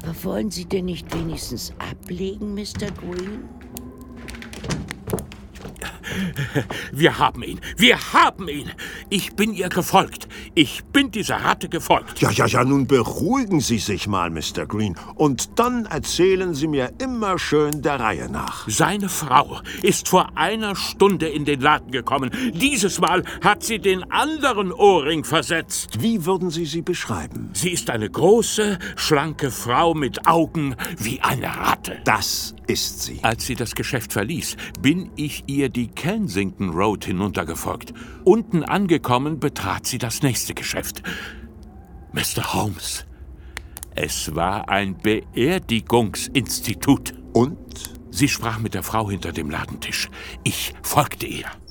Aber wollen Sie denn nicht wenigstens ablegen, Mr. Green? Wir haben ihn! Wir haben ihn! Ich bin ihr gefolgt. Ich bin dieser Ratte gefolgt. Ja, nun beruhigen Sie sich mal, Mr. Green. Und dann erzählen Sie mir immer schön der Reihe nach. Seine Frau ist vor einer Stunde in den Laden gekommen. Dieses Mal hat sie den anderen Ohrring versetzt. Wie würden Sie sie beschreiben? Sie ist eine große, schlanke Frau mit Augen wie eine Ratte. Das ist sie. Als sie das Geschäft verließ, bin ich ihr die Kensington Road hinuntergefolgt. Unten angekommen, betrat sie das nächste Geschäft. Mr. Holmes, es war ein Beerdigungsinstitut. Und? Sie sprach mit der Frau hinter dem Ladentisch. Ich folgte ihr.